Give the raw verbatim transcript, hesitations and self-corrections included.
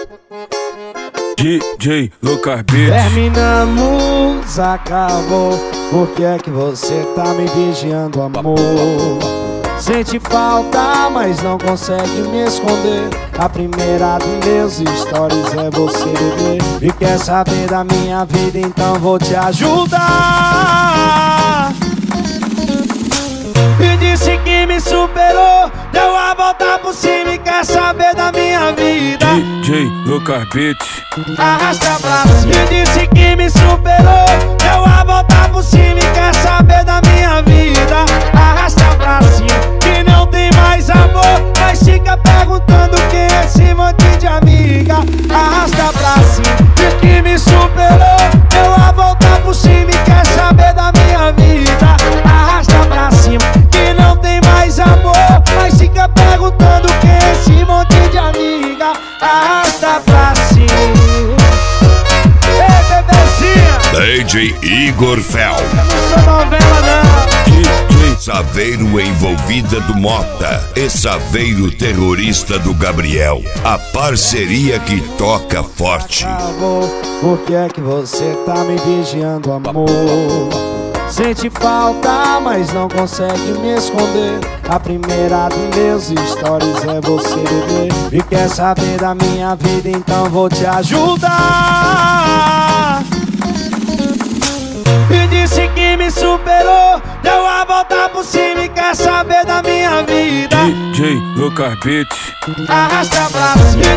D J Lucas Beats. Terminamos, acabou. Por que é que você tá me vigiando, amor? Sente falta, mas não consegue me esconder. A primeira dos meus stories é você, bebê. E quer saber da minha vida, então vou te ajudar. E disse que me superou, deu a volta por cima e quer saber da minha vida. D J Lucas Beats. Arrasta pra cima. E disse que me superou, deu a volta por cima e quer saber da minha vida. Arrasta pra cima, que não tem mais amor, mas fica perguntando quem é esse monte de amiga. Arrasta pra cima. Diz que me superou, deu a volta por cima e quer saber da minha vida. Arrasta pra cima, que não tem mais amor, mas fica perguntando quem é esse monte de amiga. Arrasta pra cima. Ei, bebezinha, D J Igor Fel. eu não sou novela não. D J Saveiro envolvida do Mota e Saveiro terrorista do Gabriel. A parceria que toca forte. Acabou. Por que é que você tá me vigiando, amor? Sente falta, mas não consegue me esconder. A primeira dos meus stories é você, bebê. E quer saber da minha vida, então vou te ajudar. E disse que me superou, deu a volta por cima e quer saber da minha vida. D J Lucas Beats. Arrasta pra cima. E